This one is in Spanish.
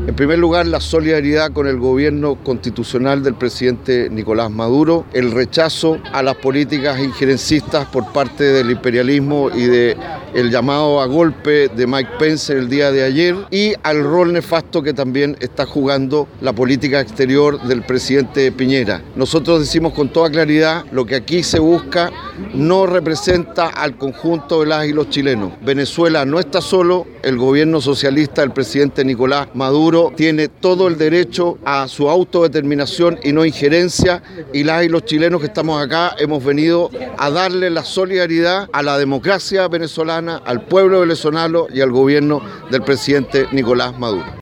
En primer lugar, la solidaridad con el gobierno constitucional del presidente Nicolás Maduro, el rechazo a las políticas injerencistas por parte del imperialismo y del llamado a golpe de Mike Pence el día de ayer, y al rol nefasto que también está jugando la política exterior del presidente Piñera. Nosotros decimos con toda claridad, lo que aquí se busca no representa al conjunto de las y los chilenos. Venezuela no está solo, el gobierno socialista del presidente Nicolás Maduro tiene todo el derecho a su autodeterminación y no injerencia, y las y los chilenos que estamos acá hemos venido a darle la solidaridad a la democracia venezolana, al pueblo venezolano y al gobierno del presidente Nicolás Maduro.